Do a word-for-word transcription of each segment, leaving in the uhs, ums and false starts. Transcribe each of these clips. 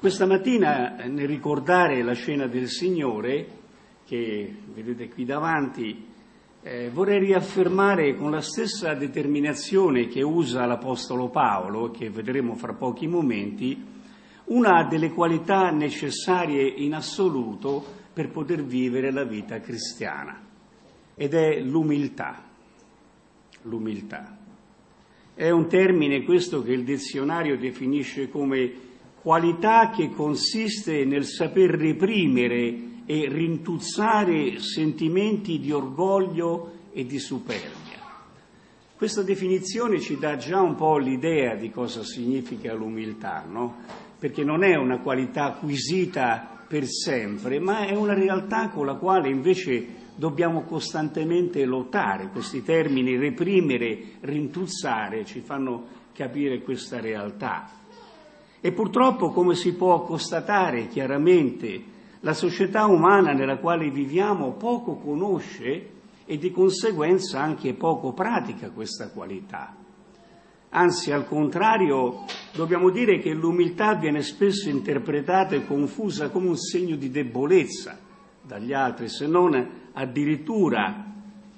Questa mattina, nel ricordare la cena del Signore, che vedete qui davanti, eh, vorrei riaffermare con la stessa determinazione che usa l'Apostolo Paolo, che vedremo fra pochi momenti, una delle qualità necessarie in assoluto per poter vivere la vita cristiana, ed è l'umiltà. L'umiltà. È un termine questo che il dizionario definisce come qualità che consiste nel saper reprimere e rintuzzare sentimenti di orgoglio e di superbia. Questa definizione ci dà già un po' l'idea di cosa significa l'umiltà, no? Perché non è una qualità acquisita per sempre, ma è una realtà con la quale invece dobbiamo costantemente lottare. Questi termini, reprimere, rintuzzare, ci fanno capire questa realtà. E purtroppo, come si può constatare chiaramente, la società umana nella quale viviamo poco conosce e di conseguenza anche poco pratica questa qualità. Anzi, al contrario, dobbiamo dire che l'umiltà viene spesso interpretata e confusa come un segno di debolezza dagli altri, se non addirittura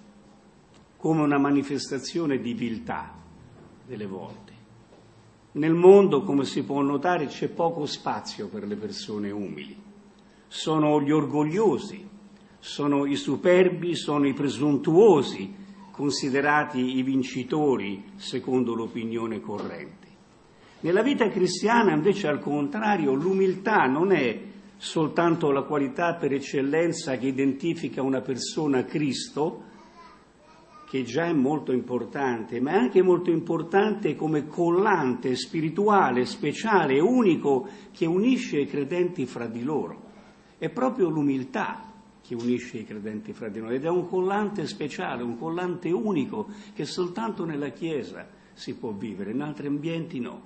come una manifestazione di viltà delle volte. Nel mondo, come si può notare, c'è poco spazio per le persone umili. Sono gli orgogliosi, sono i superbi, sono i presuntuosi, considerati i vincitori secondo l'opinione corrente. Nella vita cristiana, invece, al contrario, l'umiltà non è soltanto la qualità per eccellenza che identifica una persona Cristo, che già è molto importante, ma è anche molto importante come collante spirituale, speciale, unico, che unisce i credenti fra di loro. È proprio l'umiltà che unisce i credenti fra di noi, ed è un collante speciale, un collante unico, che soltanto nella Chiesa si può vivere, in altri ambienti no.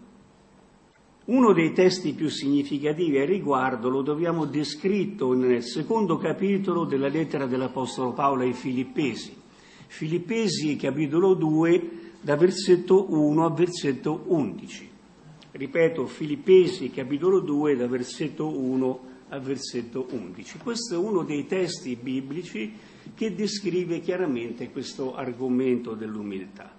Uno dei testi più significativi a riguardo lo troviamo descritto nel secondo capitolo della lettera dell'Apostolo Paolo ai Filippesi. Filippesi capitolo due, da versetto uno a versetto undici. Ripeto, Filippesi capitolo due, da versetto uno a versetto undici. Questo è uno dei testi biblici che descrive chiaramente questo argomento dell'umiltà.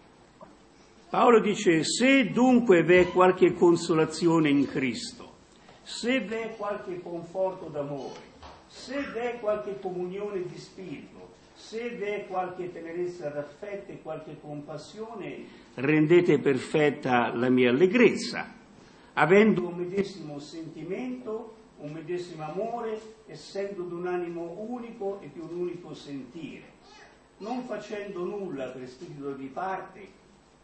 Paolo dice: se dunque v'è qualche consolazione in Cristo, se v'è qualche conforto d'amore, se v'è qualche comunione di spirito, se v'è qualche tenerezza d'affetto e qualche compassione, rendete perfetta la mia allegrezza, avendo un medesimo sentimento, un medesimo amore, essendo d'un animo unico e di un unico sentire, non facendo nulla per spirito di parte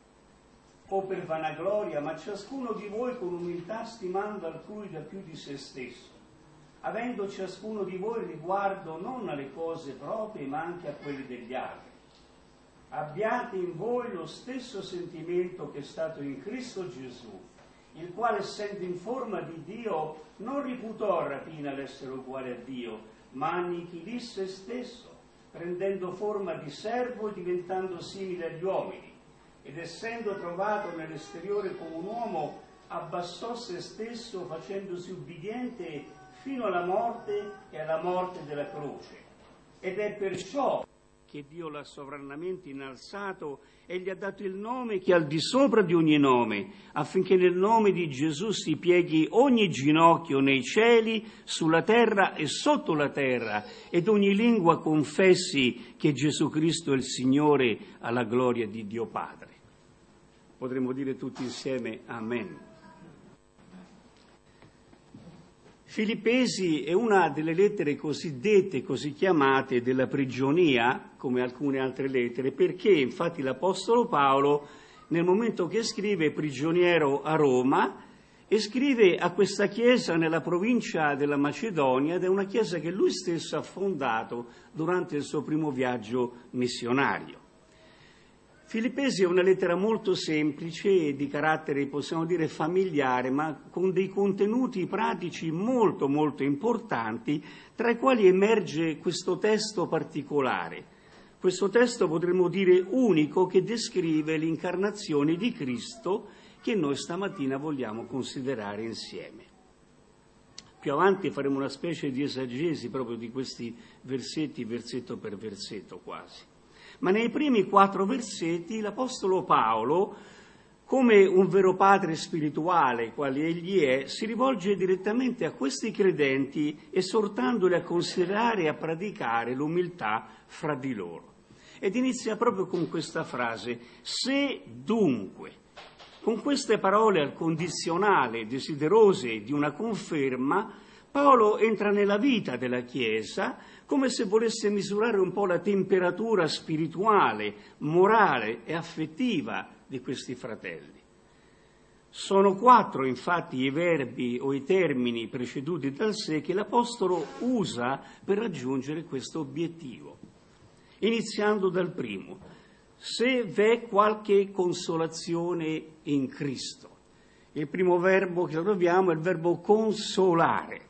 o per vanagloria, ma ciascuno di voi con umiltà stimando altrui da più di se stesso, avendo ciascuno di voi riguardo non alle cose proprie, ma anche a quelle degli altri. Abbiate in voi lo stesso sentimento che è stato in Cristo Gesù, il quale, essendo in forma di Dio, non riputò rapina l'essere uguale a Dio, ma annichilì se stesso, prendendo forma di servo e diventando simile agli uomini, ed essendo trovato nell'esteriore come un uomo, abbassò se stesso, facendosi ubbidiente fino alla morte e alla morte della croce. Ed è perciò che Dio l'ha sovranamente innalzato e gli ha dato il nome che è al di sopra di ogni nome, affinché nel nome di Gesù si pieghi ogni ginocchio nei cieli, sulla terra e sotto la terra, ed ogni lingua confessi che Gesù Cristo è il Signore, alla gloria di Dio Padre. Potremmo dire tutti insieme Amen. Filippesi è una delle lettere cosiddette, così chiamate, della prigionia, come alcune altre lettere, perché infatti l'Apostolo Paolo, nel momento che scrive, è prigioniero a Roma e scrive a questa chiesa nella provincia della Macedonia, ed è una chiesa che lui stesso ha fondato durante il suo primo viaggio missionario. Filippesi è una lettera molto semplice e di carattere, possiamo dire, familiare, ma con dei contenuti pratici molto molto importanti, tra i quali emerge questo testo particolare. Questo testo, potremmo dire, unico, che descrive l'incarnazione di Cristo, che noi stamattina vogliamo considerare insieme. Più avanti faremo una specie di esegesi proprio di questi versetti, versetto per versetto quasi. Ma nei primi quattro versetti l'Apostolo Paolo, come un vero padre spirituale, quale egli è, si rivolge direttamente a questi credenti, esortandoli a considerare e a praticare l'umiltà fra di loro. Ed inizia proprio con questa frase: se dunque. Con queste parole al condizionale, desiderose di una conferma, Paolo entra nella vita della Chiesa come se volesse misurare un po' la temperatura spirituale, morale e affettiva di questi fratelli. Sono quattro, infatti, i verbi o i termini preceduti dal se che l'Apostolo usa per raggiungere questo obiettivo, iniziando dal primo. Se v'è qualche consolazione in Cristo. Il primo verbo che troviamo è il verbo consolare.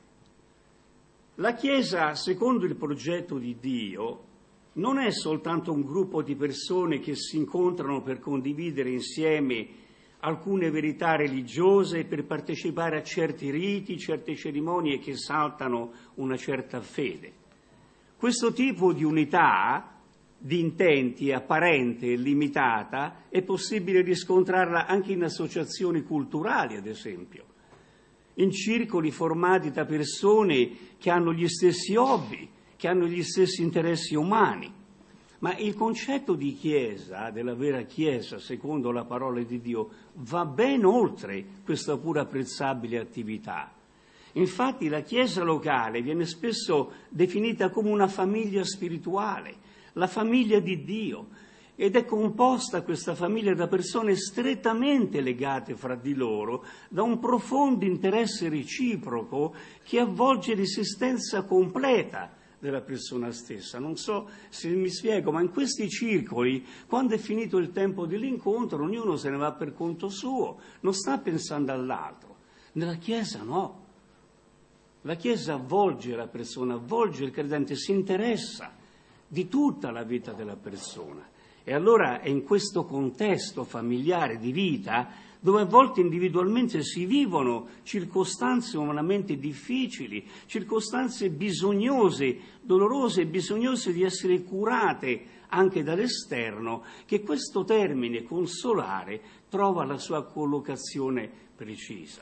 La Chiesa, secondo il progetto di Dio, non è soltanto un gruppo di persone che si incontrano per condividere insieme alcune verità religiose, per partecipare a certi riti, certe cerimonie che esaltano una certa fede. Questo tipo di unità di intenti apparente e limitata è possibile riscontrarla anche in associazioni culturali, ad esempio, in circoli formati da persone che hanno gli stessi hobby, che hanno gli stessi interessi umani. Ma il concetto di Chiesa, della vera Chiesa, secondo la parola di Dio, va ben oltre questa pura apprezzabile attività. Infatti la Chiesa locale viene spesso definita come una famiglia spirituale, la famiglia di Dio, ed è composta questa famiglia da persone strettamente legate fra di loro da un profondo interesse reciproco che avvolge l'esistenza completa della persona stessa. Non so se mi spiego, ma in questi circoli, quando è finito il tempo dell'incontro, ognuno se ne va per conto suo, non sta pensando all'altro. Nella Chiesa no. La Chiesa avvolge la persona, avvolge il credente, si interessa di tutta la vita della persona. E allora è in questo contesto familiare di vita, dove a volte individualmente si vivono circostanze umanamente difficili, circostanze bisognose, dolorose e bisognose di essere curate anche dall'esterno, che questo termine consolare trova la sua collocazione precisa.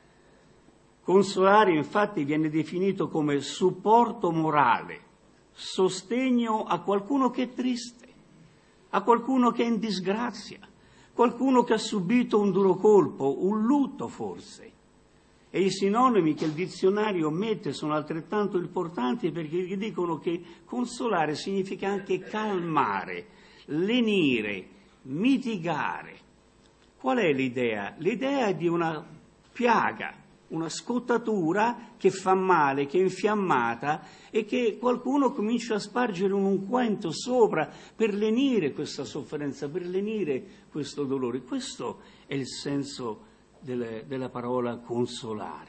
Consolare infatti viene definito come supporto morale, sostegno a qualcuno che è triste, a qualcuno che è in disgrazia, qualcuno che ha subito un duro colpo, un lutto forse. E i sinonimi che il dizionario mette sono altrettanto importanti, perché dicono che consolare significa anche calmare, lenire, mitigare. Qual è l'idea? L'idea è di una piaga, una scottatura che fa male, che è infiammata e che qualcuno comincia a spargere un unguento sopra per lenire questa sofferenza, per lenire questo dolore. Questo è il senso delle, della parola consolare.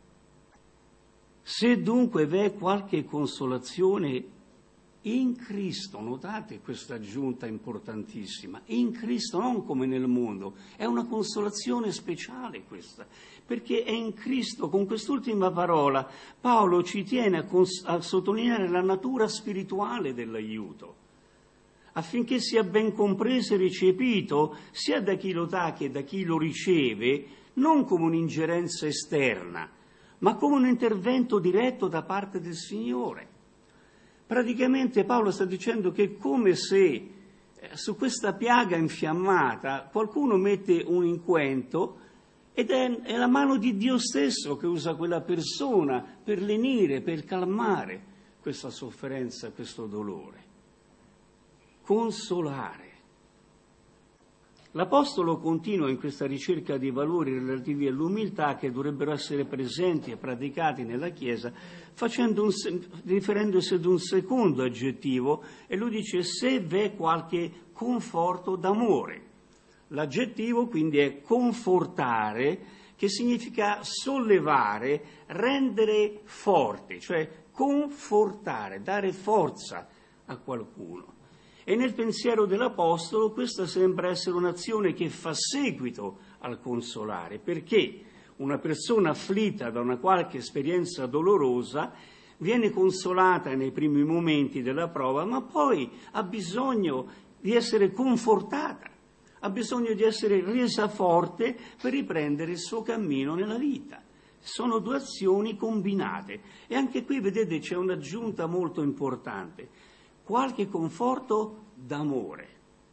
Se dunque v'è qualche consolazione in Cristo, notate questa aggiunta importantissima, in Cristo, non come nel mondo, è una consolazione speciale questa, perché è in Cristo. Con quest'ultima parola Paolo ci tiene a, cons- a sottolineare la natura spirituale dell'aiuto, affinché sia ben compreso e recepito sia da chi lo dà che da chi lo riceve, non come un'ingerenza esterna, ma come un intervento diretto da parte del Signore. Praticamente Paolo sta dicendo che è come se su questa piaga infiammata qualcuno mette un unguento ed è, è la mano di Dio stesso che usa quella persona per lenire, per calmare questa sofferenza, questo dolore. Consolare. L'Apostolo continua in questa ricerca di valori relativi all'umiltà che dovrebbero essere presenti e praticati nella Chiesa, facendo un, riferendosi ad un secondo aggettivo, e lui dice: se v'è qualche conforto d'amore. L'aggettivo quindi è confortare, che significa sollevare, rendere forte, cioè confortare, dare forza a qualcuno. E nel pensiero dell'Apostolo questa sembra essere un'azione che fa seguito al consolare. Perché? una persona afflitta da una qualche esperienza dolorosa viene consolata nei primi momenti della prova, ma poi ha bisogno di essere confortata, ha bisogno di essere resa forte per riprendere il suo cammino nella vita. Sono due azioni combinate e anche qui, vedete, c'è un'aggiunta molto importante. Qualche conforto d'amore.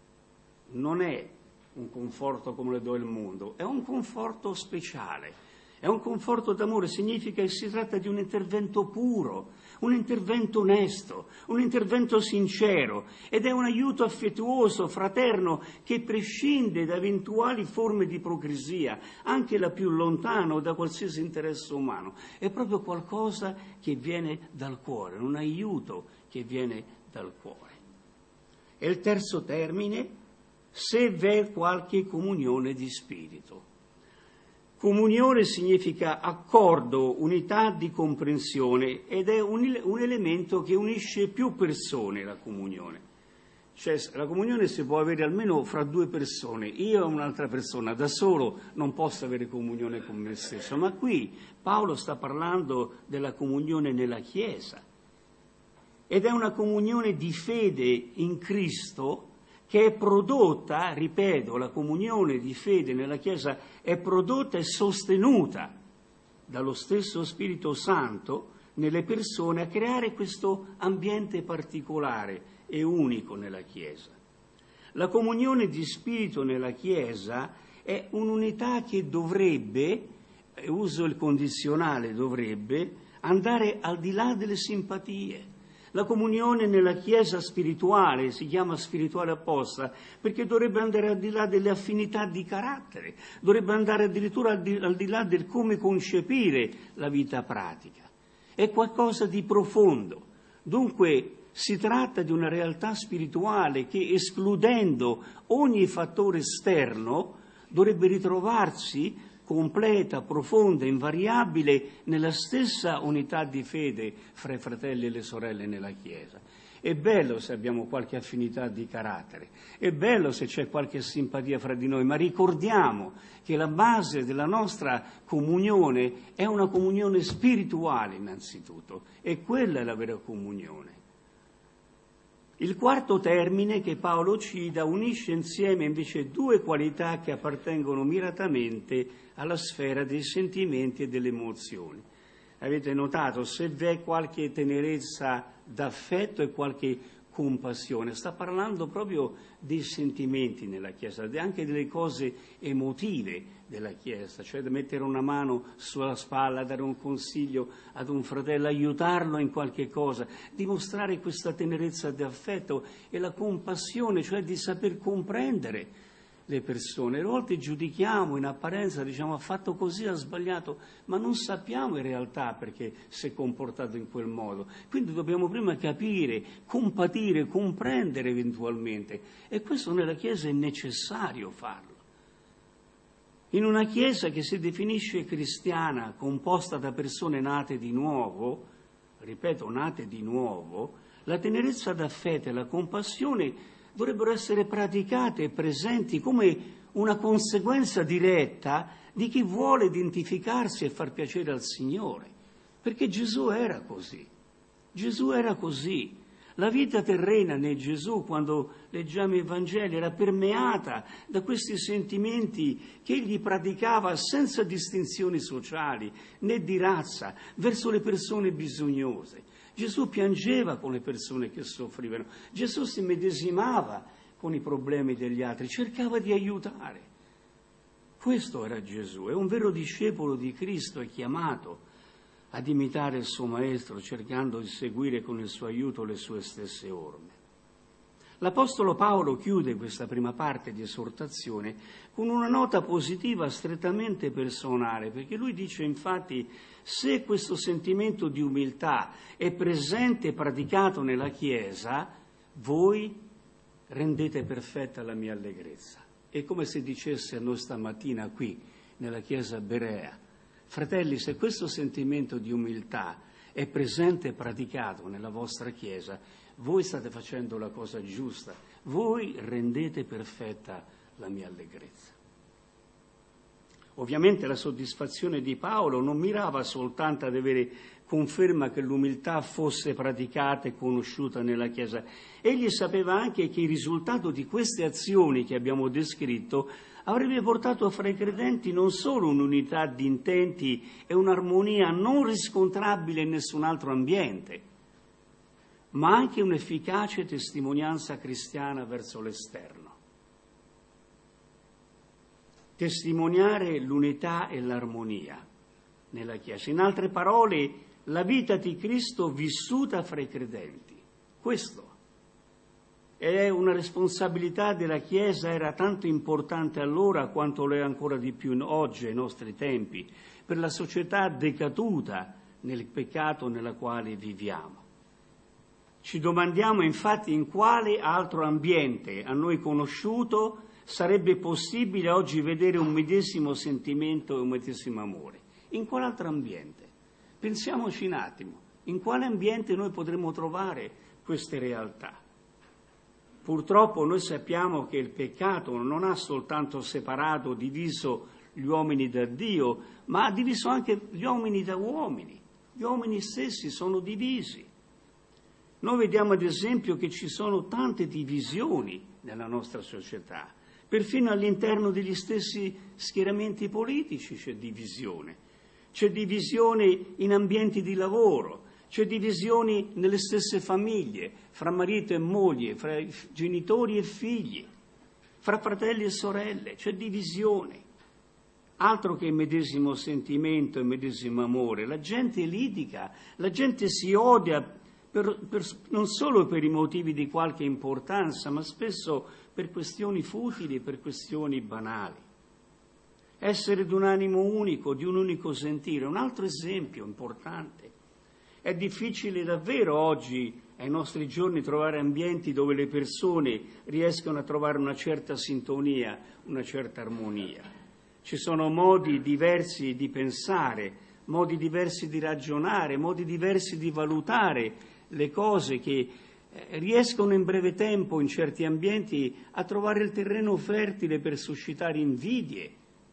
Non è un conforto come le do il mondo, è un conforto speciale. È un conforto d'amore, significa che si tratta di un intervento puro, un intervento onesto, un intervento sincero ed è un aiuto affettuoso, fraterno, che prescinde da eventuali forme di ipocrisia, anche la più lontana o da qualsiasi interesse umano. È proprio qualcosa che viene dal cuore, un aiuto che viene dal cuore. E il terzo termine, se v'è qualche comunione di spirito. Comunione significa accordo, unità di comprensione ed è un, un elemento che unisce più persone, la comunione. Cioè la comunione si può avere almeno fra due persone, io e un'altra persona, da solo non posso avere comunione con me stesso, ma qui Paolo sta parlando della comunione nella Chiesa ed è una comunione di fede in Cristo che è prodotta, ripeto, la comunione di fede nella Chiesa è prodotta e sostenuta dallo stesso Spirito Santo nelle persone a creare questo ambiente particolare e unico nella Chiesa. La comunione di Spirito nella Chiesa è un'unità che dovrebbe, uso il condizionale dovrebbe, andare al di là delle simpatie. La comunione nella Chiesa spirituale si chiama spirituale apposta perché dovrebbe andare al di là delle affinità di carattere, dovrebbe andare addirittura al di, al di là del come concepire la vita pratica. È qualcosa di profondo. Dunque si tratta di una realtà spirituale che, escludendo ogni fattore esterno, dovrebbe ritrovarsi completa, profonda, invariabile nella stessa unità di fede fra i fratelli e le sorelle nella Chiesa. È bello se abbiamo qualche affinità di carattere, è bello se c'è qualche simpatia fra di noi, ma ricordiamo che la base della nostra comunione è una comunione spirituale innanzitutto, e quella è la vera comunione. Il quarto termine che Paolo cita unisce insieme invece due qualità che appartengono miratamente alla sfera dei sentimenti e delle emozioni. Avete notato, se v'è qualche tenerezza d'affetto e qualche compassione, sta parlando proprio dei sentimenti nella Chiesa, anche delle cose emotive della Chiesa, cioè di mettere una mano sulla spalla, dare un consiglio ad un fratello, aiutarlo in qualche cosa, dimostrare questa tenerezza di affetto e la compassione, cioè di saper comprendere le persone. A volte giudichiamo in apparenza, diciamo ha fatto così, ha sbagliato, ma non sappiamo in realtà perché si è comportato in quel modo. Quindi dobbiamo prima capire, compatire, comprendere eventualmente, e questo nella Chiesa è necessario farlo. In una Chiesa che si definisce cristiana, composta da persone nate di nuovo, ripeto, nate di nuovo, la tenerezza d'affetto e la compassione dovrebbero essere praticate e presenti come una conseguenza diretta di chi vuole identificarsi e far piacere al Signore. Perché Gesù era così. Gesù era così. La vita terrena né Gesù, quando leggiamo i Vangeli, era permeata da questi sentimenti che egli praticava senza distinzioni sociali né di razza verso le persone bisognose. Gesù piangeva con le persone che soffrivano, Gesù si medesimava con i problemi degli altri, cercava di aiutare. Questo era Gesù, è un vero discepolo di Cristo, è chiamato ad imitare il suo Maestro, cercando di seguire con il suo aiuto le sue stesse orme. L'Apostolo Paolo chiude questa prima parte di esortazione con una nota positiva strettamente personale, perché lui dice infatti: se questo sentimento di umiltà è presente e praticato nella Chiesa, voi rendete perfetta la mia allegrezza. È come se dicesse a noi stamattina qui, nella Chiesa Berea: fratelli, se questo sentimento di umiltà è presente e praticato nella vostra Chiesa, voi state facendo la cosa giusta, voi rendete perfetta la mia allegrezza. Ovviamente la soddisfazione di Paolo non mirava soltanto ad avere conferma che l'umiltà fosse praticata e conosciuta nella Chiesa. Egli sapeva anche che il risultato di queste azioni che abbiamo descritto avrebbe portato fra i credenti non solo un'unità di intenti e un'armonia non riscontrabile in nessun altro ambiente, ma anche un'efficace testimonianza cristiana verso l'esterno. Testimoniare l'unità e l'armonia nella Chiesa. In altre parole, la vita di Cristo vissuta fra i credenti. Questo è una responsabilità della Chiesa, era tanto importante allora quanto lo è ancora di più oggi, ai nostri tempi, per la società decaduta nel peccato nella quale viviamo. Ci domandiamo infatti in quale altro ambiente a noi conosciuto sarebbe possibile oggi vedere un medesimo sentimento e un medesimo amore. In quale altro ambiente? Pensiamoci un attimo, in quale ambiente noi potremmo trovare queste realtà? Purtroppo noi sappiamo che il peccato non ha soltanto separato, diviso gli uomini da Dio, ma ha diviso anche gli uomini da uomini. Gli uomini stessi sono divisi. Noi vediamo ad esempio che ci sono tante divisioni nella nostra società. Perfino all'interno degli stessi schieramenti politici c'è divisione. C'è divisione in ambienti di lavoro, c'è divisione nelle stesse famiglie, fra marito e moglie, fra genitori e figli, fra fratelli e sorelle, c'è divisione. Altro che medesimo sentimento e medesimo amore. La gente litiga, la gente si odia per, per, non solo per i motivi di qualche importanza, ma spesso per questioni futili, per questioni banali. Essere di un animo unico, di un unico sentire. Un altro esempio importante. È difficile davvero oggi, ai nostri giorni, trovare ambienti dove le persone riescono a trovare una certa sintonia, una certa armonia. Ci sono modi diversi di pensare, modi diversi di ragionare, modi diversi di valutare le cose che riescono in breve tempo in certi ambienti a trovare il terreno fertile per suscitare invidie,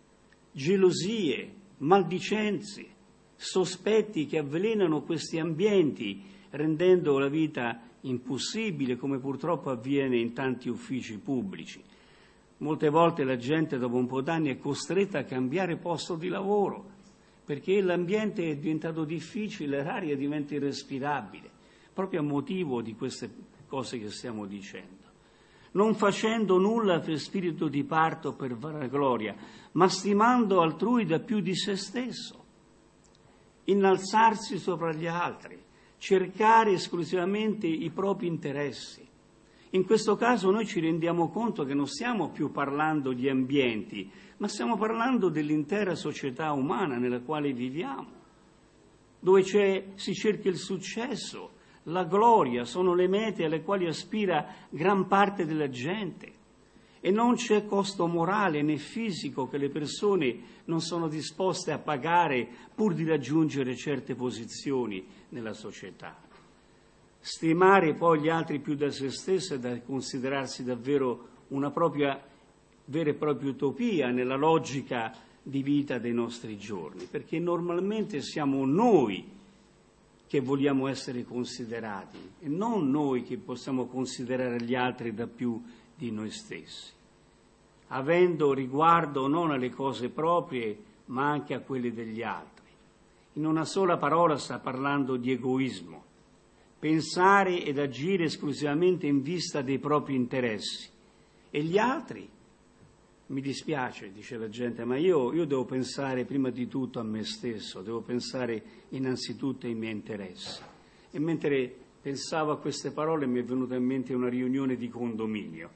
gelosie, maldicenze, sospetti che avvelenano questi ambienti, rendendo la vita impossibile, come purtroppo avviene in tanti uffici pubblici. Molte volte la gente dopo un po' d'anni è costretta a cambiare posto di lavoro, perché l'ambiente è diventato difficile, l'aria diventa irrespirabile, proprio a motivo di queste cose che stiamo dicendo. Non facendo nulla per spirito di parto per vanagloria, ma stimando altrui da più di se stesso, innalzarsi sopra gli altri, cercare esclusivamente i propri interessi. In questo caso noi ci rendiamo conto che non stiamo più parlando di ambienti, ma stiamo parlando dell'intera società umana nella quale viviamo, dove c'è, si cerca il successo, la gloria, sono le mete alle quali aspira gran parte della gente. E non c'è costo morale né fisico che le persone non sono disposte a pagare pur di raggiungere certe posizioni nella società. Stimare poi gli altri più da se stesso è da considerarsi davvero una propria, vera e propria utopia nella logica di vita dei nostri giorni, perché normalmente siamo noi che vogliamo essere considerati e non noi che possiamo considerare gli altri da più di noi stessi, avendo riguardo non alle cose proprie ma anche a quelle degli altri. In una sola parola sta parlando di egoismo, pensare ed agire esclusivamente in vista dei propri interessi. E gli altri? Mi dispiace, dice la gente, ma io, io devo pensare prima di tutto a me stesso, devo pensare innanzitutto ai miei interessi. E mentre pensavo a queste parole mi è venuta in mente una riunione di condominio.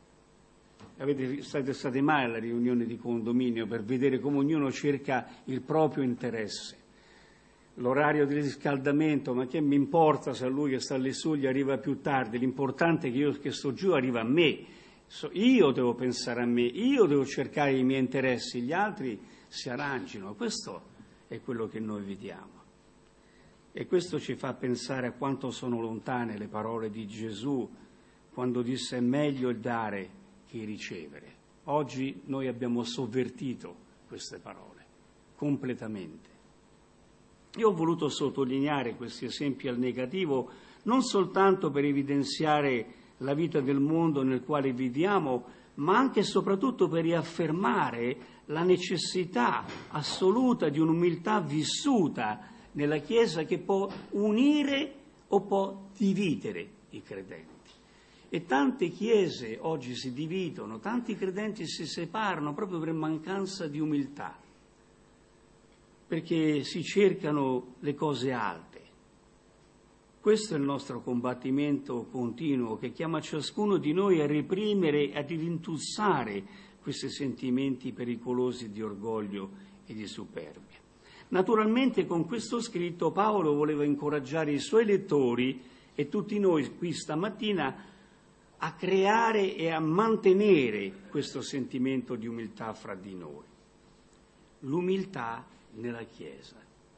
Avete, state state mai alla riunione di condominio per vedere come ognuno cerca il proprio interesse? L'orario di riscaldamento, ma che mi importa se a lui che sta lì su gli arriva più tardi? L'importante è che io che sto giù arriva a me. Io devo pensare a me, io devo cercare i miei interessi, gli altri si arrangino. Questo è quello che noi vediamo. E questo ci fa pensare a quanto sono lontane le parole di Gesù quando disse è meglio il dare che ricevere. Oggi noi abbiamo sovvertito queste parole, completamente. Io ho voluto sottolineare questi esempi al negativo non soltanto per evidenziare la vita del mondo nel quale viviamo, ma anche e soprattutto per riaffermare la necessità assoluta di un'umiltà vissuta nella Chiesa che può unire o può dividere i credenti. E tante chiese oggi si dividono, tanti credenti si separano proprio per mancanza di umiltà, perché si cercano le cose alte. Questo è il nostro combattimento continuo che chiama ciascuno di noi a reprimere e ad rintuzzare questi sentimenti pericolosi di orgoglio e di superbia. Naturalmente con questo scritto Paolo voleva incoraggiare i suoi lettori e tutti noi qui stamattina a creare e a mantenere questo sentimento di umiltà fra di noi. L'umiltà nella Chiesa.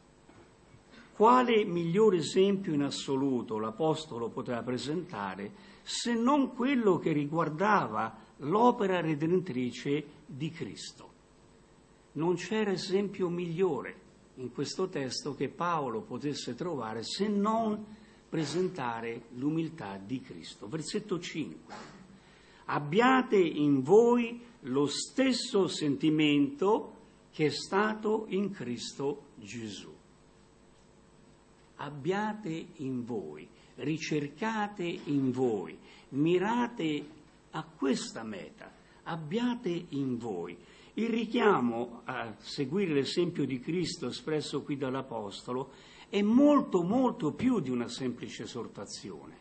Quale migliore esempio in assoluto l'Apostolo poteva presentare se non quello che riguardava l'opera redentrice di Cristo? Non c'era esempio migliore in questo testo che Paolo potesse trovare se non presentare l'umiltà di Cristo. Versetto cinque. Abbiate in voi lo stesso sentimento che è stato in Cristo Gesù. Abbiate in voi, ricercate in voi, mirate a questa meta, abbiate in voi. Il richiamo a seguire l'esempio di Cristo espresso qui dall'Apostolo è molto, molto più di una semplice esortazione.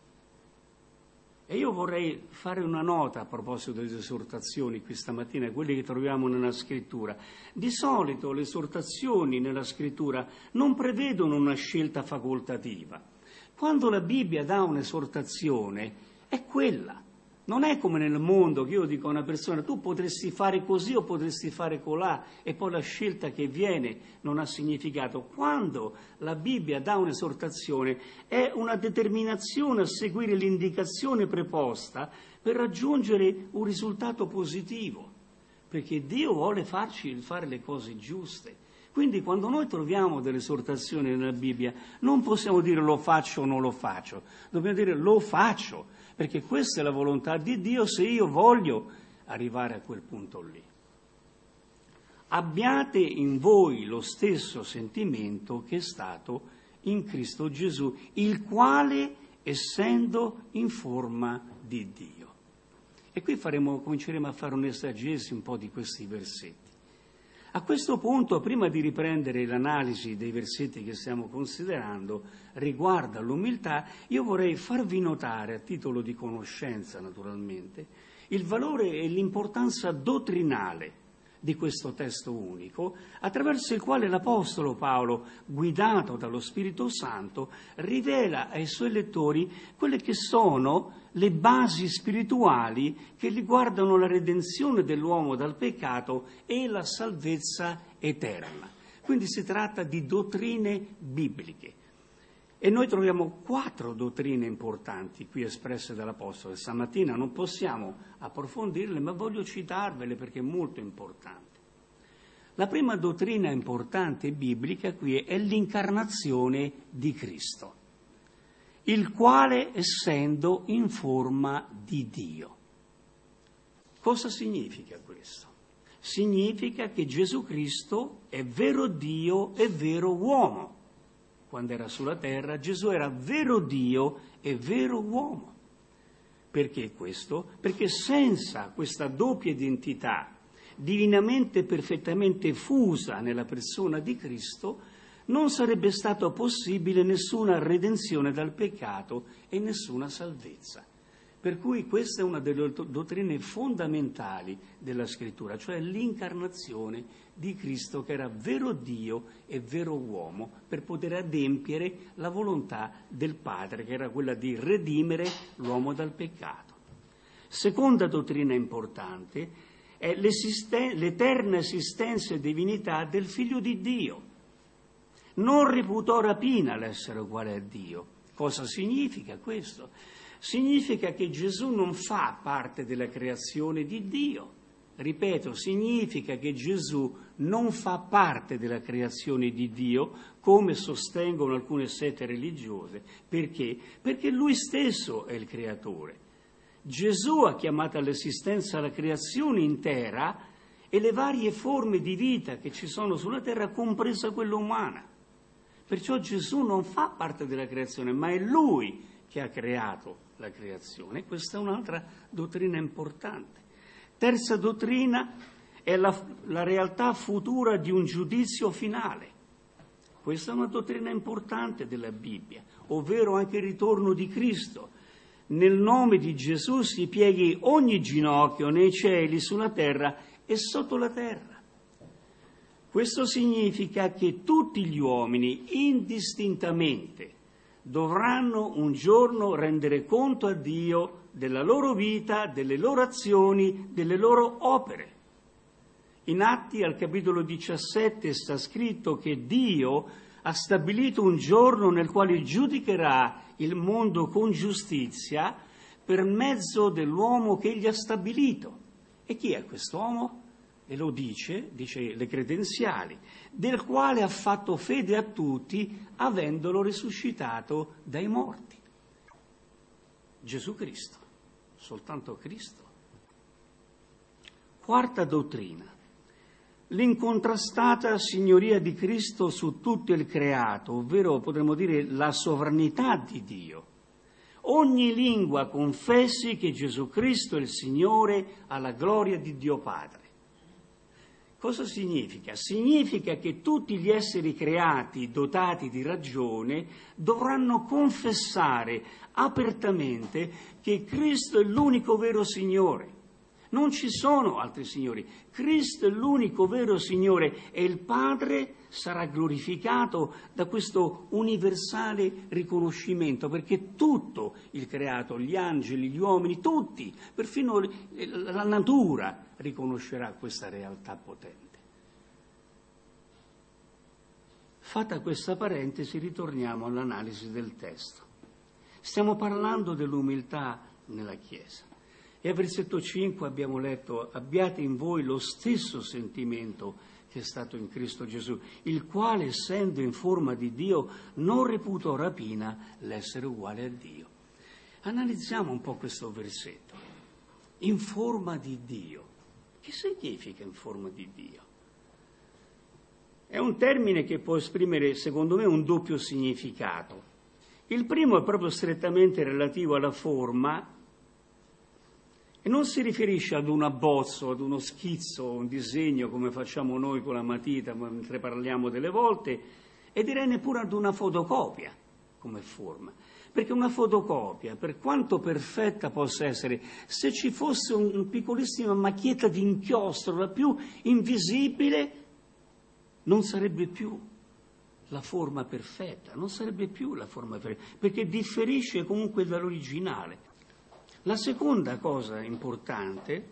E io vorrei fare una nota a proposito delle esortazioni qui stamattina, quelle che troviamo nella Scrittura. Di solito le esortazioni nella Scrittura non prevedono una scelta facoltativa. Quando la Bibbia dà un'esortazione è quella. Non è come nel mondo che io dico a una persona tu potresti fare così o potresti fare colà e poi la scelta che viene non ha significato. Quando la Bibbia dà un'esortazione è una determinazione a seguire l'indicazione preposta per raggiungere un risultato positivo, perché Dio vuole farci fare le cose giuste. Quindi quando noi troviamo delle esortazioni nella Bibbia non possiamo dire lo faccio o non lo faccio, dobbiamo dire lo faccio, perché questa è la volontà di Dio se io voglio arrivare a quel punto lì. Abbiate in voi lo stesso sentimento che è stato in Cristo Gesù, il quale essendo in forma di Dio. E qui faremo, cominceremo a fare un'esegesi un po' di questi versetti. A questo punto, prima di riprendere l'analisi dei versetti che stiamo considerando riguardo all'umiltà, io vorrei farvi notare, a titolo di conoscenza naturalmente, il valore e l'importanza dottrinale di questo testo unico, attraverso il quale l'Apostolo Paolo, guidato dallo Spirito Santo, rivela ai suoi lettori quelle che sono le basi spirituali che riguardano la redenzione dell'uomo dal peccato e la salvezza eterna. Quindi si tratta di dottrine bibliche. E noi troviamo quattro dottrine importanti qui espresse dall'Apostolo. Stamattina non possiamo approfondirle, ma voglio citarvele perché è molto importante. La prima dottrina importante biblica qui è l'incarnazione di Cristo, il quale essendo in forma di Dio. Cosa significa questo? Significa che Gesù Cristo è vero Dio e vero uomo. Quando era sulla terra, Gesù era vero Dio e vero uomo. Perché questo? Perché senza questa doppia identità, divinamente e perfettamente fusa nella persona di Cristo, non sarebbe stato possibile nessuna redenzione dal peccato e nessuna salvezza. Per cui questa è una delle dottrine fondamentali della Scrittura, cioè l'incarnazione di Cristo che era vero Dio e vero uomo per poter adempiere la volontà del Padre, che era quella di redimere l'uomo dal peccato. Seconda dottrina importante è l'eterna esistenza e divinità del Figlio di Dio. Non reputò rapina l'essere uguale a Dio. Cosa significa questo? Significa che Gesù non fa parte della creazione di Dio, ripeto, significa che Gesù non fa parte della creazione di Dio, come sostengono alcune sette religiose. Perché? Perché Lui stesso è il creatore. Gesù ha chiamato all'esistenza la creazione intera e le varie forme di vita che ci sono sulla terra, compresa quella umana. Perciò Gesù non fa parte della creazione, ma è Lui che ha creato la creazione. Questa è un'altra dottrina importante. Terza dottrina è la, la realtà futura di un giudizio finale. Questa è una dottrina importante della Bibbia, ovvero anche il ritorno di Cristo. Nel nome di Gesù si pieghi ogni ginocchio nei cieli, sulla terra e sotto la terra. Questo significa che tutti gli uomini, indistintamente, dovranno un giorno rendere conto a Dio della loro vita, delle loro azioni, delle loro opere. In Atti al capitolo diciassette sta scritto che Dio ha stabilito un giorno nel quale giudicherà il mondo con giustizia per mezzo dell'uomo che egli ha stabilito. E chi è quest'uomo? E lo dice, dice le credenziali, del quale ha fatto fede a tutti, avendolo risuscitato dai morti. Gesù Cristo, soltanto Cristo. Quarta dottrina, l'incontrastata signoria di Cristo su tutto il creato, ovvero potremmo dire la sovranità di Dio. Ogni lingua confessi che Gesù Cristo è il Signore, alla gloria di Dio Padre. Cosa significa? Significa che tutti gli esseri creati, dotati di ragione, dovranno confessare apertamente che Cristo è l'unico vero Signore. Non ci sono altri signori. Cristo è l'unico vero Signore e il Padre sarà glorificato da questo universale riconoscimento, perché tutto il creato, gli angeli, gli uomini, tutti, perfino la natura, riconoscerà questa realtà potente. Fatta questa parentesi, ritorniamo all'analisi del testo. Stiamo parlando dell'umiltà nella Chiesa. E al versetto cinque abbiamo letto: abbiate in voi lo stesso sentimento che è stato in Cristo Gesù, il quale, essendo in forma di Dio, non reputò rapina l'essere uguale a Dio. Analizziamo un po' questo versetto. In forma di Dio. Che significa in forma di Dio? È un termine che può esprimere, secondo me, un doppio significato. Il primo è proprio strettamente relativo alla forma e non si riferisce ad un abbozzo, ad uno schizzo, un disegno come facciamo noi con la matita mentre parliamo delle volte, e direi neppure ad una fotocopia come forma. Perché una fotocopia, per quanto perfetta possa essere, se ci fosse un, un piccolissima macchietta di inchiostro, la più invisibile, non sarebbe più la forma perfetta, non sarebbe più la forma perfetta, perché differisce comunque dall'originale. La seconda cosa importante,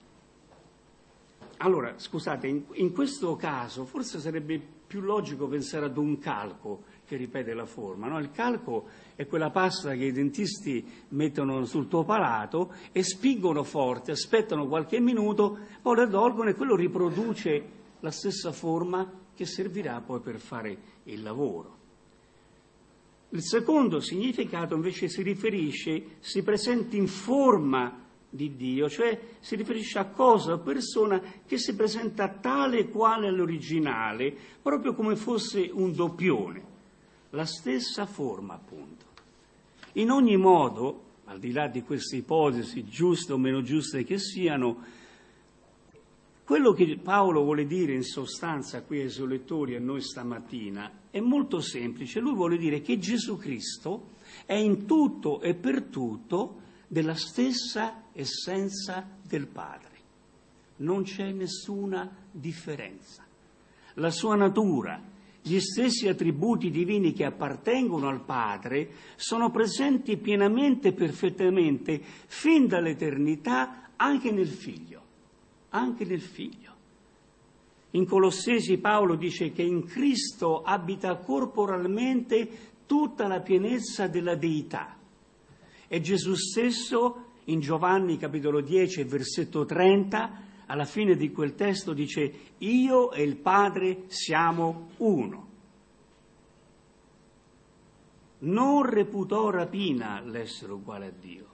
allora scusate, in, in questo caso forse sarebbe più logico pensare ad un calco che ripete la forma, no? Il calco è quella pasta che i dentisti mettono sul tuo palato e spingono forte, aspettano qualche minuto, poi la tolgono e quello riproduce la stessa forma che servirà poi per fare il lavoro. Il secondo significato invece si riferisce, si presenta in forma di Dio, cioè si riferisce a cosa o persona che si presenta tale quale all'originale, proprio come fosse un doppione, la stessa forma appunto. In ogni modo, al di là di queste ipotesi, giuste o meno giuste che siano, quello che Paolo vuole dire in sostanza qui ai suoi lettori e a noi stamattina è molto semplice. Lui vuole dire che Gesù Cristo è in tutto e per tutto della stessa essenza del Padre. Non c'è nessuna differenza. La sua natura, gli stessi attributi divini che appartengono al Padre sono presenti pienamente e perfettamente fin dall'eternità anche nel Figlio. Anche nel Figlio. In Colossesi Paolo dice che in Cristo abita corporalmente tutta la pienezza della deità. E Gesù stesso, in Giovanni capitolo dieci, versetto trenta, alla fine di quel testo dice: io e il Padre siamo uno. Non reputò rapina l'essere uguale a Dio.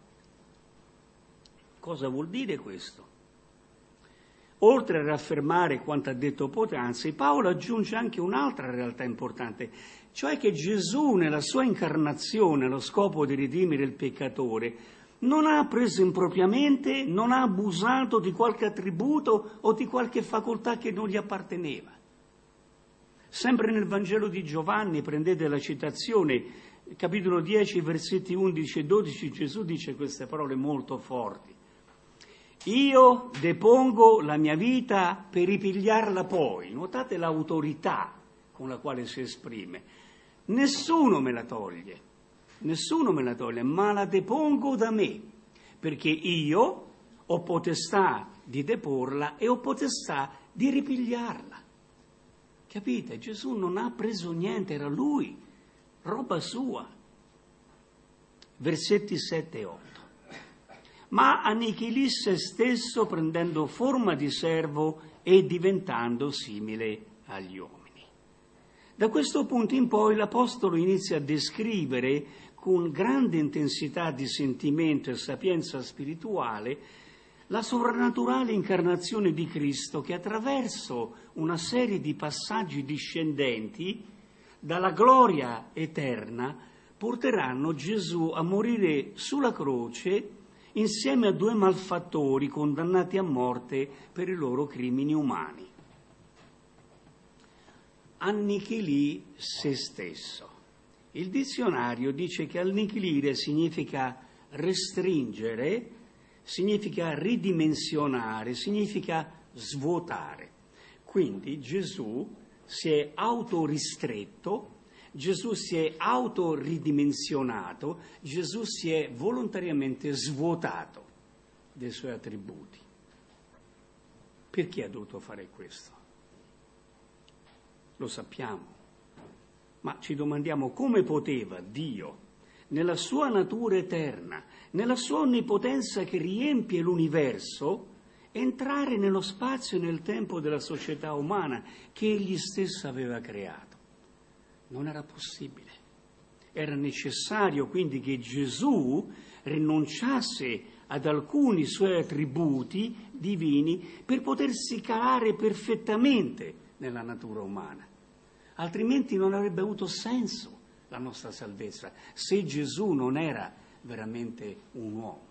Cosa vuol dire questo? Oltre a raffermare quanto ha detto poc'anzi, Paolo aggiunge anche un'altra realtà importante, cioè che Gesù nella sua incarnazione, allo scopo di redimere il peccatore, non ha preso impropriamente, non ha abusato di qualche attributo o di qualche facoltà che non gli apparteneva. Sempre nel Vangelo di Giovanni, prendete la citazione, capitolo dieci, versetti undici e dodici, Gesù dice queste parole molto forti. Io depongo la mia vita per ripigliarla poi. Notate l'autorità con la quale si esprime. Nessuno me la toglie, nessuno me la toglie, ma la depongo da me, perché io ho potestà di deporla e ho potestà di ripigliarla. Capite? Gesù non ha preso niente, era lui, roba sua. Versetti sette e otto. Ma annichilì se stesso prendendo forma di servo e diventando simile agli uomini. Da questo punto in poi l'Apostolo inizia a descrivere con grande intensità di sentimento e sapienza spirituale la sovrannaturale incarnazione di Cristo che attraverso una serie di passaggi discendenti dalla gloria eterna porteranno Gesù a morire sulla croce insieme a due malfattori condannati a morte per i loro crimini umani. Annichilì se stesso. Il dizionario dice che annichilire significa restringere, significa ridimensionare, significa svuotare. Quindi Gesù si è autoristretto, Gesù si è autoridimensionato, Gesù si è volontariamente svuotato dei suoi attributi. Perché ha dovuto fare questo? Lo sappiamo, ma ci domandiamo come poteva Dio, nella sua natura eterna, nella sua onnipotenza che riempie l'universo, entrare nello spazio e nel tempo della società umana che egli stesso aveva creato. Non era possibile. Era necessario quindi che Gesù rinunciasse ad alcuni suoi attributi divini per potersi calare perfettamente nella natura umana. Altrimenti non avrebbe avuto senso la nostra salvezza se Gesù non era veramente un uomo.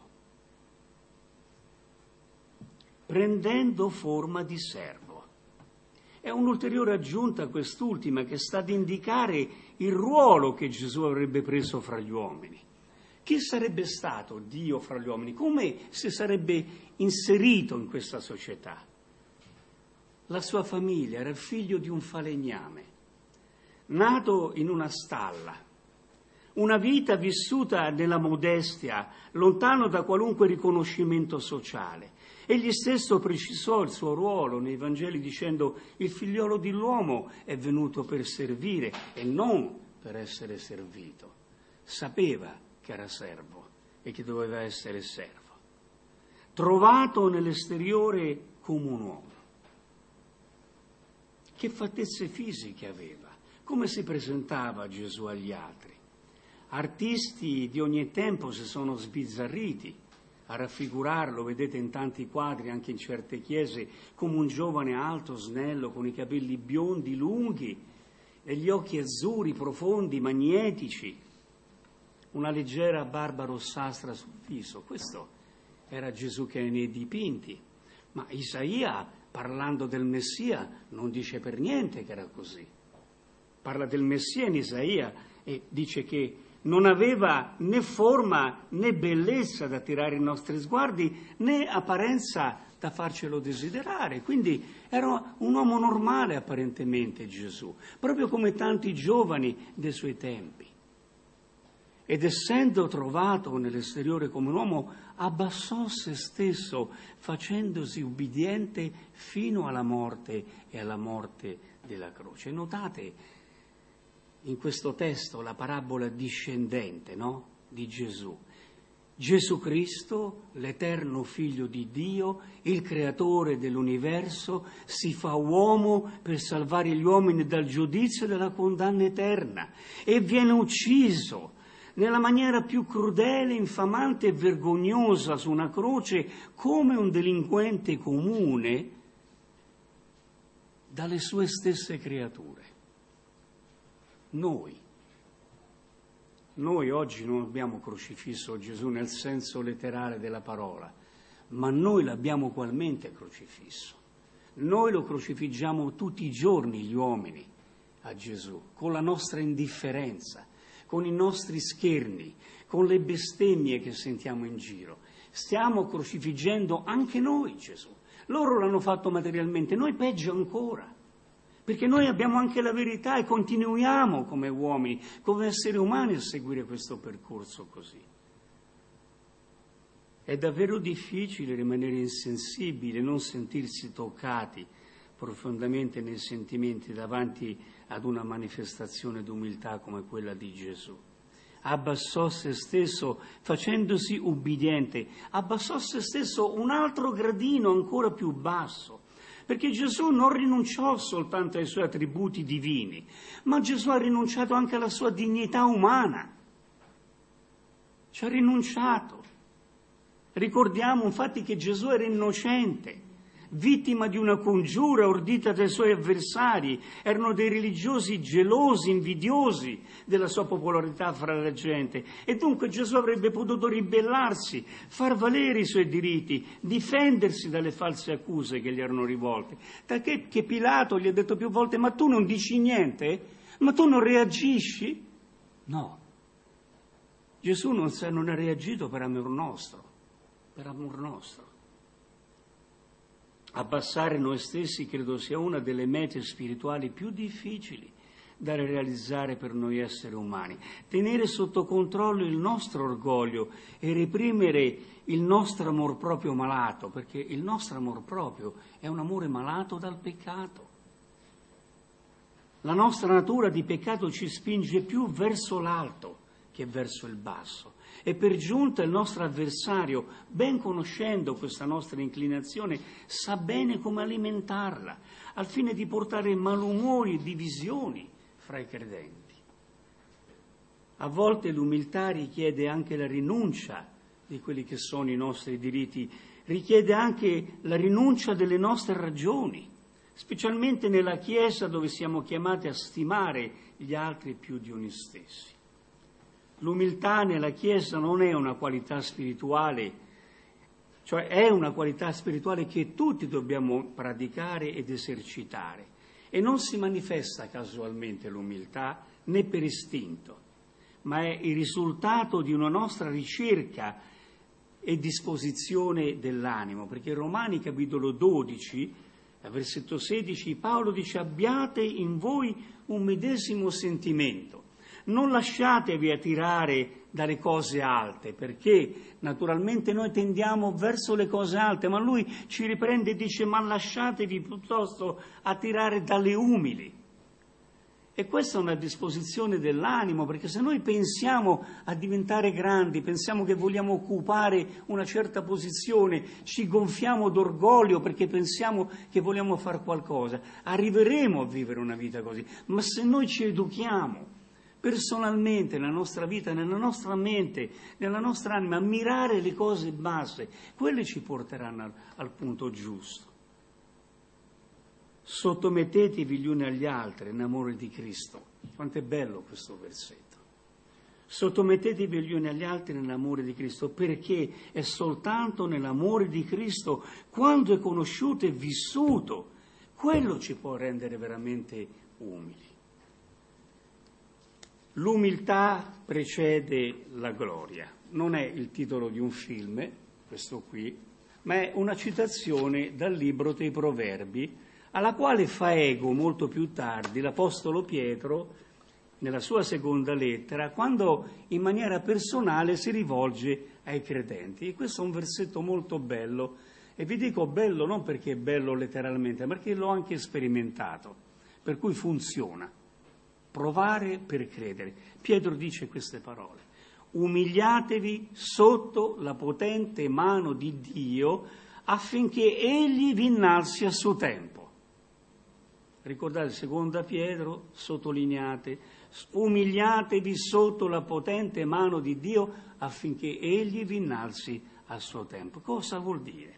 Prendendo forma di servo. È un'ulteriore aggiunta a quest'ultima che sta ad indicare il ruolo che Gesù avrebbe preso fra gli uomini. Chi sarebbe stato Dio fra gli uomini? Come si sarebbe inserito in questa società? La sua famiglia era il figlio di un falegname, nato in una stalla, una vita vissuta nella modestia, lontano da qualunque riconoscimento sociale. Egli stesso precisò il suo ruolo nei Vangeli dicendo: il figliolo dell'uomo è venuto per servire e non per essere servito. Sapeva che era servo e che doveva essere servo. Trovato nell'esteriore come un uomo. Che fattezze fisiche aveva? Come si presentava Gesù agli altri? Artisti di ogni tempo si sono sbizzarriti a raffigurarlo, vedete in tanti quadri, anche in certe chiese, come un giovane alto, snello, con i capelli biondi, lunghi, e gli occhi azzurri, profondi, magnetici, una leggera barba rossastra sul viso. Questo era Gesù che è nei dipinti. Ma Isaia, parlando del Messia, non dice per niente che era così. Parla del Messia in Isaia e dice che non aveva né forma né bellezza da attirare i nostri sguardi, né apparenza da farcelo desiderare. Quindi era un uomo normale apparentemente Gesù, proprio come tanti giovani dei suoi tempi. Ed essendo trovato nell'esteriore come un uomo, abbassò se stesso, facendosi ubbidiente fino alla morte e alla morte della croce. Notate in questo testo la parabola discendente, no? Di Gesù. Gesù Cristo, l'eterno Figlio di Dio, il creatore dell'universo, si fa uomo per salvare gli uomini dal giudizio e dalla condanna eterna e viene ucciso nella maniera più crudele, infamante e vergognosa su una croce come un delinquente comune dalle sue stesse creature. Noi. Noi oggi non abbiamo crocifisso Gesù nel senso letterale della parola, ma noi l'abbiamo ugualmente crocifisso. Noi lo crocifiggiamo tutti i giorni, gli uomini, a Gesù, con la nostra indifferenza, con i nostri scherni, con le bestemmie che sentiamo in giro. Stiamo crocifiggendo anche noi Gesù. Loro l'hanno fatto materialmente, noi peggio ancora. Perché noi abbiamo anche la verità e continuiamo come uomini, come esseri umani a seguire questo percorso così. È davvero difficile rimanere insensibili, non sentirsi toccati profondamente nei sentimenti davanti ad una manifestazione d'umiltà come quella di Gesù. Abbassò se stesso facendosi ubbidiente, abbassò se stesso un altro gradino ancora più basso. Perché Gesù non rinunciò soltanto ai suoi attributi divini, ma Gesù ha rinunciato anche alla sua dignità umana. Ci ha rinunciato. Ricordiamo infatti che Gesù era innocente, vittima di una congiura ordita dai suoi avversari. Erano dei religiosi gelosi, invidiosi della sua popolarità fra la gente. E dunque Gesù avrebbe potuto ribellarsi, far valere i suoi diritti, difendersi dalle false accuse che gli erano rivolte. Tant'è che Pilato gli ha detto più volte: ma tu non dici niente? Ma tu non reagisci? No. Gesù non, non ha reagito per amor nostro, per amor nostro. Abbassare noi stessi credo sia una delle mete spirituali più difficili da realizzare per noi esseri umani. Tenere sotto controllo il nostro orgoglio e reprimere il nostro amor proprio malato, perché il nostro amor proprio è un amore malato dal peccato. La nostra natura di peccato ci spinge più verso l'alto che verso il basso. E per giunta il nostro avversario, ben conoscendo questa nostra inclinazione, sa bene come alimentarla, al fine di portare malumori e divisioni fra i credenti. A volte l'umiltà richiede anche la rinuncia di quelli che sono i nostri diritti, richiede anche la rinuncia delle nostre ragioni, specialmente nella Chiesa dove siamo chiamati a stimare gli altri più di noi stessi. L'umiltà nella Chiesa non è una qualità spirituale, cioè è una qualità spirituale che tutti dobbiamo praticare ed esercitare, e non si manifesta casualmente l'umiltà né per istinto, ma è il risultato di una nostra ricerca e disposizione dell'animo, perché in Romani capitolo dodici, versetto sedici, Paolo dice: abbiate in voi un medesimo sentimento. Non lasciatevi attirare dalle cose alte, perché naturalmente noi tendiamo verso le cose alte, ma lui ci riprende e dice: ma lasciatevi piuttosto attirare dalle umili. E questa è una disposizione dell'animo, perché se noi pensiamo a diventare grandi, pensiamo che vogliamo occupare una certa posizione, ci gonfiamo d'orgoglio perché pensiamo che vogliamo fare qualcosa, arriveremo a vivere una vita così. Ma se noi ci educhiamo personalmente, nella nostra vita, nella nostra mente, nella nostra anima, a mirare le cose basse, quelle ci porteranno al, al punto giusto. Sottomettetevi gli uni agli altri in amore di Cristo. Quanto è bello questo versetto. Sottomettetevi gli uni agli altri nell'amore di Cristo, perché è soltanto nell'amore di Cristo, quando è conosciuto e vissuto, quello ci può rendere veramente umili. L'umiltà precede la gloria. Non è il titolo di un film, questo qui, ma è una citazione dal libro dei Proverbi, alla quale fa eco molto più tardi l'Apostolo Pietro nella sua seconda lettera, quando in maniera personale si rivolge ai credenti. E questo è un versetto molto bello, e vi dico bello non perché è bello letteralmente, ma perché l'ho anche sperimentato, per cui funziona. Provare per credere. Pietro dice queste parole: umiliatevi sotto la potente mano di Dio affinché Egli vi innalzi a suo tempo. Ricordate, seconda Pietro, sottolineate, umiliatevi sotto la potente mano di Dio affinché Egli vi innalzi a suo tempo. Cosa vuol dire?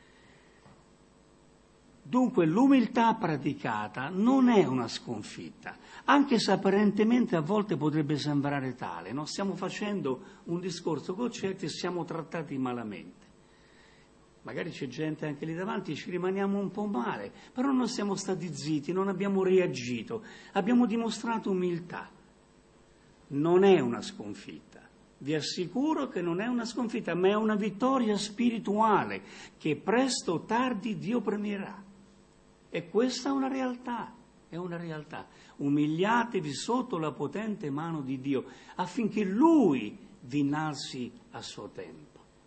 Dunque l'umiltà praticata non è una sconfitta, anche se apparentemente a volte potrebbe sembrare tale. No? Stiamo facendo un discorso con certi e siamo trattati malamente. Magari c'è gente anche lì davanti, ci rimaniamo un po' male, però non siamo stati zitti, non abbiamo reagito, abbiamo dimostrato umiltà. Non è una sconfitta, vi assicuro che non è una sconfitta, ma è una vittoria spirituale che presto o tardi Dio premierà. E questa è una realtà, è una realtà. Umiliatevi sotto la potente mano di Dio affinché Lui vi innalzi a suo tempo.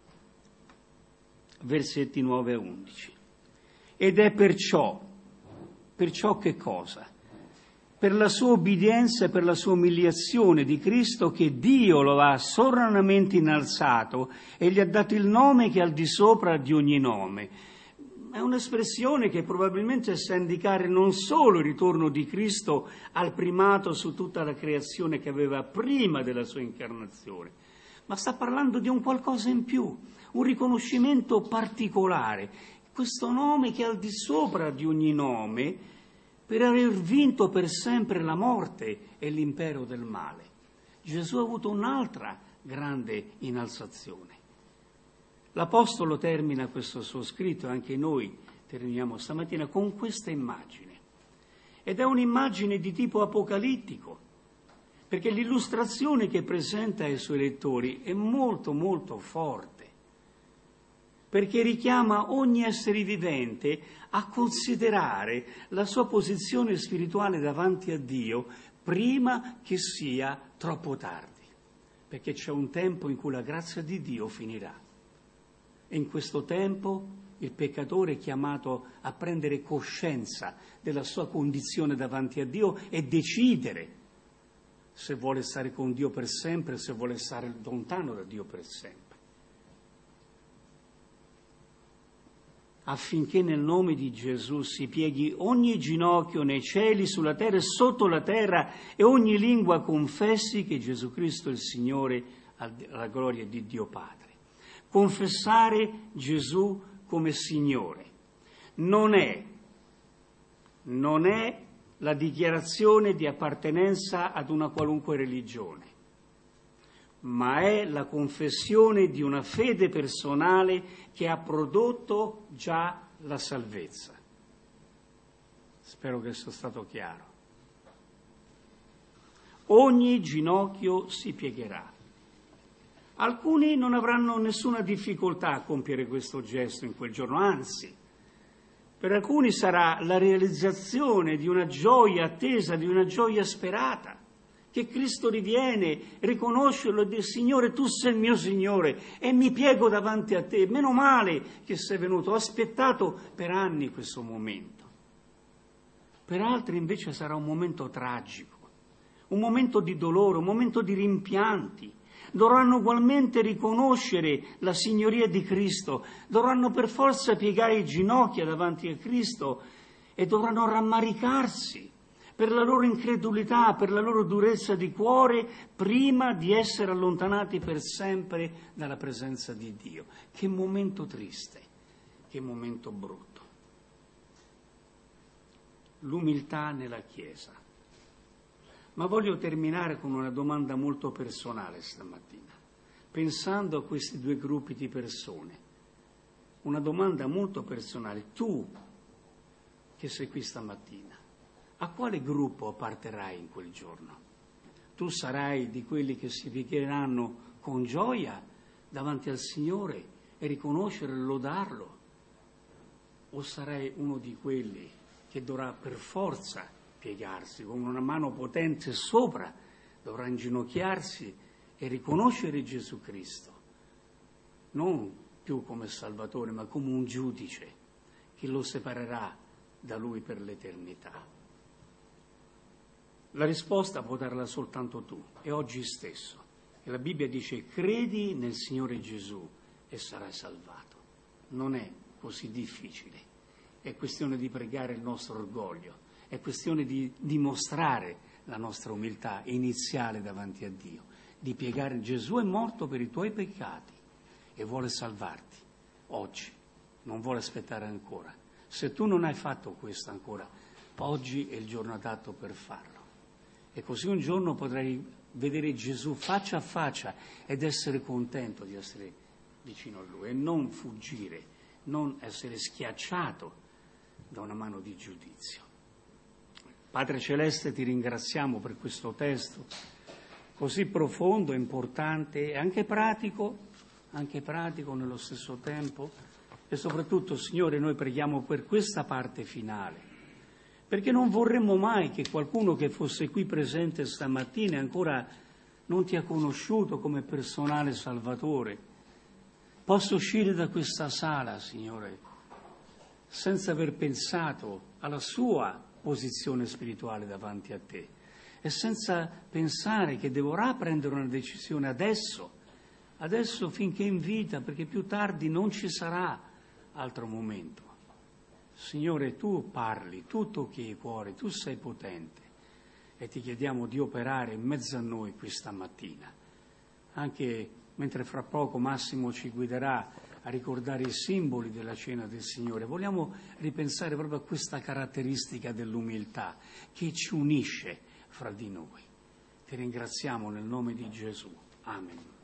Versetti nove e undici. Ed è perciò, perciò che cosa? Per la sua obbedienza e per la sua umiliazione di Cristo che Dio lo ha sovranamente innalzato e gli ha dato il nome che è al di sopra di ogni nome. È un'espressione che probabilmente sta a indicare non solo il ritorno di Cristo al primato su tutta la creazione che aveva prima della sua incarnazione, ma sta parlando di un qualcosa in più, un riconoscimento particolare, questo nome che è al di sopra di ogni nome, per aver vinto per sempre la morte e l'impero del male. Gesù ha avuto un'altra grande innalzazione. L'Apostolo termina questo suo scritto, anche noi terminiamo stamattina, con questa immagine. Ed è un'immagine di tipo apocalittico, perché l'illustrazione che presenta ai suoi lettori è molto molto forte, perché richiama ogni essere vivente a considerare la sua posizione spirituale davanti a Dio prima che sia troppo tardi, perché c'è un tempo in cui la grazia di Dio finirà. E in questo tempo il peccatore è chiamato a prendere coscienza della sua condizione davanti a Dio e decidere se vuole stare con Dio per sempre, se vuole stare lontano da Dio per sempre. Affinché nel nome di Gesù si pieghi ogni ginocchio nei cieli, sulla terra e sotto la terra e ogni lingua confessi che Gesù Cristo è il Signore alla gloria di Dio Padre. Confessare Gesù come Signore non è, non è la dichiarazione di appartenenza ad una qualunque religione, ma è la confessione di una fede personale che ha prodotto già la salvezza. Spero che sia stato chiaro. Ogni ginocchio si piegherà. Alcuni non avranno nessuna difficoltà a compiere questo gesto in quel giorno, anzi, per alcuni sarà la realizzazione di una gioia attesa, di una gioia sperata, che Cristo riviene, riconoscerlo e dire: Signore, tu sei il mio Signore e mi piego davanti a te, meno male che sei venuto, ho aspettato per anni questo momento. Per altri invece sarà un momento tragico, un momento di dolore, un momento di rimpianti. Dovranno ugualmente riconoscere la signoria di Cristo, dovranno per forza piegare i ginocchia davanti a Cristo e dovranno rammaricarsi per la loro incredulità, per la loro durezza di cuore, prima di essere allontanati per sempre dalla presenza di Dio. Che momento triste, che momento brutto. L'umiltà nella Chiesa. Ma voglio terminare con una domanda molto personale stamattina, pensando a questi due gruppi di persone. Una domanda molto personale. Tu, che sei qui stamattina, a quale gruppo apparterrai in quel giorno? Tu sarai di quelli che si piegheranno con gioia davanti al Signore e riconoscere e lodarlo? O sarai uno di quelli che dovrà per forza piegarsi con una mano potente sopra, dovrà inginocchiarsi e riconoscere Gesù Cristo, non più come Salvatore, ma come un giudice che lo separerà da Lui per l'eternità? La risposta può darla soltanto tu, e oggi stesso. E la Bibbia dice: credi nel Signore Gesù e sarai salvato. Non è così difficile, è questione di pregare il nostro orgoglio, è questione di dimostrare la nostra umiltà iniziale davanti a Dio, di piegare. Gesù è morto per i tuoi peccati e vuole salvarti oggi, non vuole aspettare ancora. Se tu non hai fatto questo ancora, oggi è il giorno adatto per farlo. E così un giorno potrai vedere Gesù faccia a faccia ed essere contento di essere vicino a Lui e non fuggire, non essere schiacciato da una mano di giudizio. Padre Celeste, ti ringraziamo per questo testo così profondo, importante e anche pratico, anche pratico nello stesso tempo. E soprattutto, Signore, noi preghiamo per questa parte finale, perché non vorremmo mai che qualcuno che fosse qui presente stamattina e ancora non ti ha conosciuto come personale salvatore possa uscire da questa sala, Signore, senza aver pensato alla sua posizione spirituale davanti a te e senza pensare che dovrà prendere una decisione adesso, adesso finché è in vita, perché più tardi non ci sarà altro momento. Signore, tu parli, tu tocchi i cuori, tu sei potente e ti chiediamo di operare in mezzo a noi questa mattina, anche mentre fra poco Massimo ci guiderà a ricordare i simboli della cena del Signore. Vogliamo ripensare proprio a questa caratteristica dell'umiltà che ci unisce fra di noi. Ti ringraziamo nel nome di Gesù. Amen.